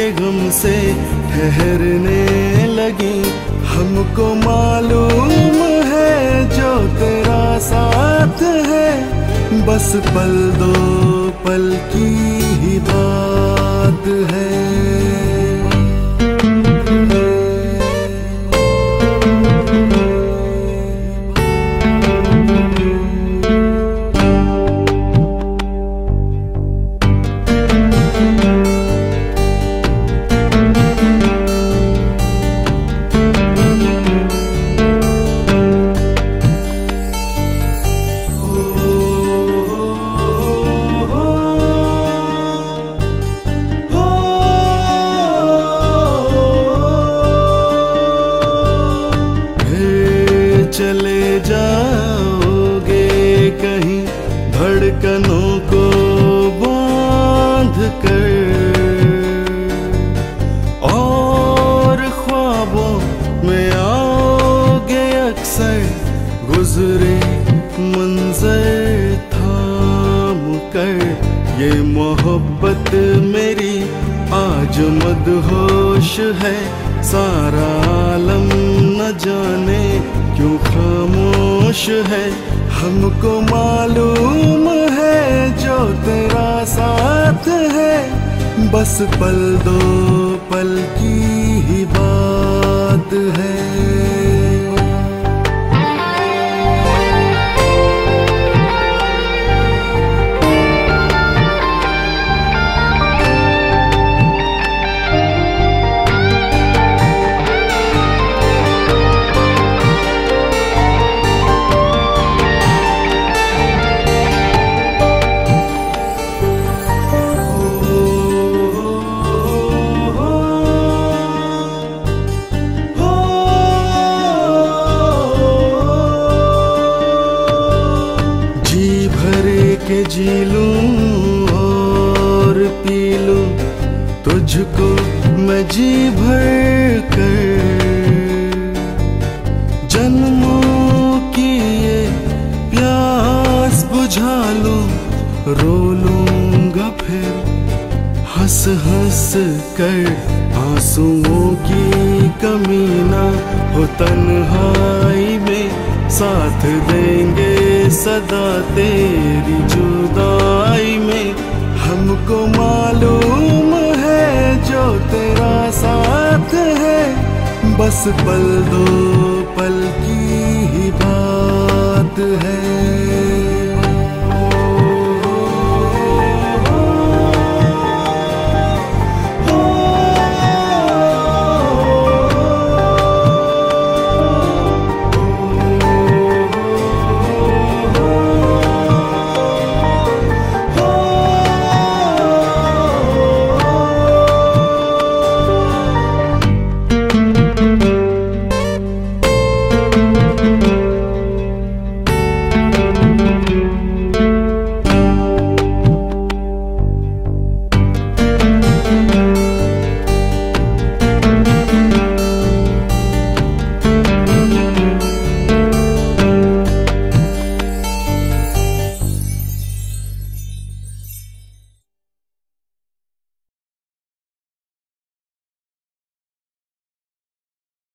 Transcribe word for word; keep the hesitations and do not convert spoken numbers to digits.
गम से ठहरने लगी। हमको मालूम है जो तेरा साथ है, बस पल दो पल की ही बात है। चले जाओगे कहीं धड़कनों को बांध कर, और ख्वाबों में आओगे अक्सर गुजरे मंजर थाम कर। ये मोहब्बत मेरी आज मदहोश है, सारा आलम न जाने क्यों खामोश है। हमको मालूम है जो तेरा साथ है, बस पल दो पल की ही बात है। के जी लूं और पी लूं तुझको मैं जी भर कर, जन्मों की ये प्यास बुझा लूं, रो लूंगा फिर हंस हंस कर। आंसुओं की कमी ना हो तन्हाई में, साथ देंगे सदा तेरी जुदाई में। हमको मालूम है जो तेरा साथ है, बस पल दो पल की ही बात है।